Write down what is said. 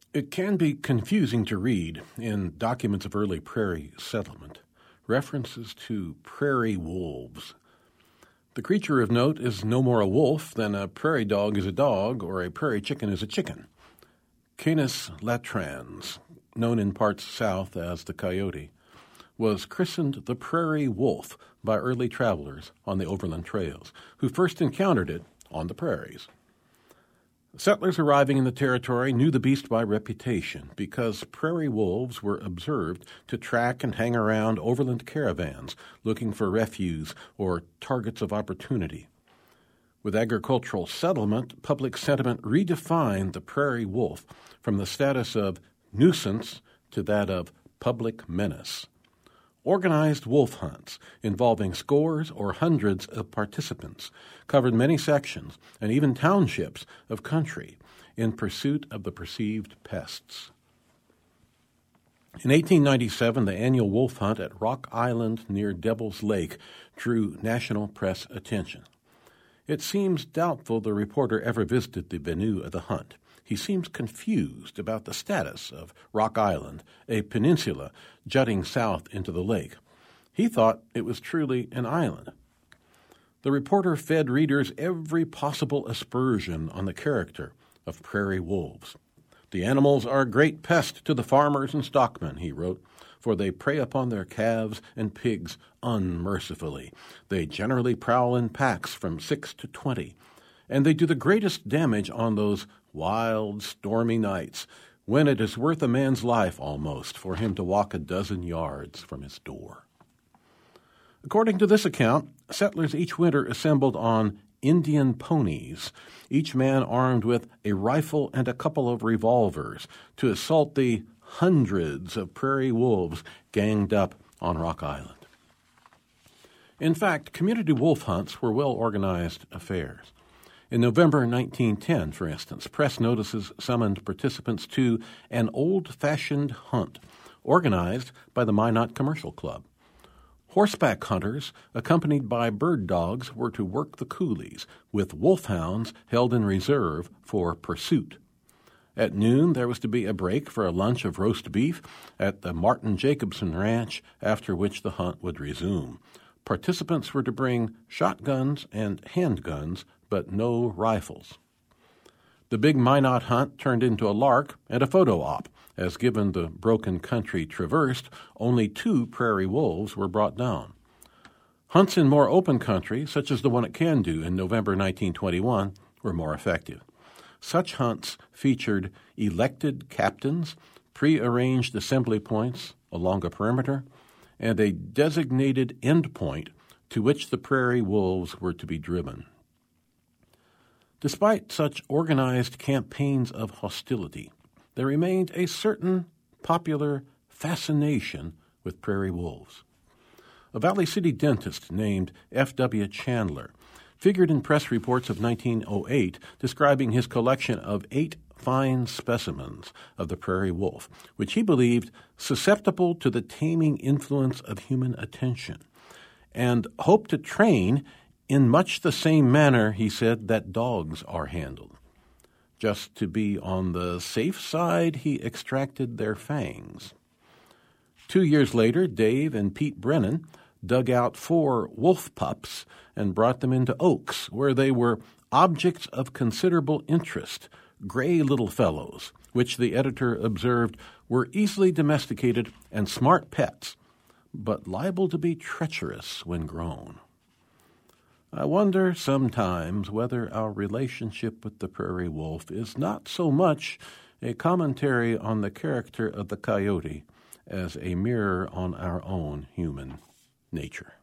It can be confusing to read in documents of early prairie settlement references to prairie wolves. The creature of note is no more a wolf than a prairie dog is a dog or a prairie chicken is a chicken. Canis latrans, known in parts south as the coyote, was christened the prairie wolf by early travelers on the overland trails, who first encountered it on the prairies. Settlers arriving in the territory knew the beast by reputation because prairie wolves were observed to track and hang around overland caravans looking for refuse or targets of opportunity. With agricultural settlement, public sentiment redefined the prairie wolf from the status of nuisance to that of public menace. Organized wolf hunts involving scores or hundreds of participants covered many sections and even townships of country in pursuit of the perceived pests. In 1897, the annual wolf hunt at Rock Island near Devil's Lake drew national press attention. It seems doubtful the reporter ever visited the venue of the hunt. He seems confused about the status of Rock Island, a peninsula jutting south into the lake. He thought it was truly an island. The reporter fed readers every possible aspersion on the character of prairie wolves. The animals are a great pest to the farmers and stockmen, he wrote, for they prey upon their calves and pigs unmercifully. They generally prowl in packs from 6 to 20, and they do the greatest damage on those wild, stormy nights when it is worth a man's life almost for him to walk a dozen yards from his door. According to this account, settlers each winter assembled on Indian ponies, each man armed with a rifle and a couple of revolvers, to assault the hundreds of prairie wolves ganged up on Rock Island. In fact, community wolf hunts were well-organized affairs. In November 1910, for instance, press notices summoned participants to an old-fashioned hunt organized by the Minot Commercial Club. Horseback hunters, accompanied by bird dogs, were to work the coulees, with wolfhounds held in reserve for pursuit. At noon, there was to be a break for a lunch of roast beef at the Martin Jacobson Ranch, after which the hunt would resume. Participants were to bring shotguns and handguns, but no rifles. The big Minot hunt turned into a lark and a photo op, as given the broken country traversed, only 2 prairie wolves were brought down. Hunts in more open country, such as the one at Candu in November 1921, were more effective. Such hunts featured elected captains, pre-arranged assembly points along a perimeter, and a designated endpoint to which the prairie wolves were to be driven. Despite such organized campaigns of hostility, there remained a certain popular fascination with prairie wolves. A Valley City dentist named F.W. Chandler figured in press reports of 1908 describing his collection of 8 fine specimens of the prairie wolf, which he believed susceptible to the taming influence of human attention, and hoped to train in much the same manner, he said, that dogs are handled. Just to be on the safe side, he extracted their fangs. 2 years later, Dave and Pete Brennan dug out 4 wolf pups and brought them into Oaks, where they were objects of considerable interest, gray little fellows, which the editor observed were easily domesticated and smart pets, but liable to be treacherous when grown. I wonder sometimes whether our relationship with the prairie wolf is not so much a commentary on the character of the coyote as a mirror on our own human nature.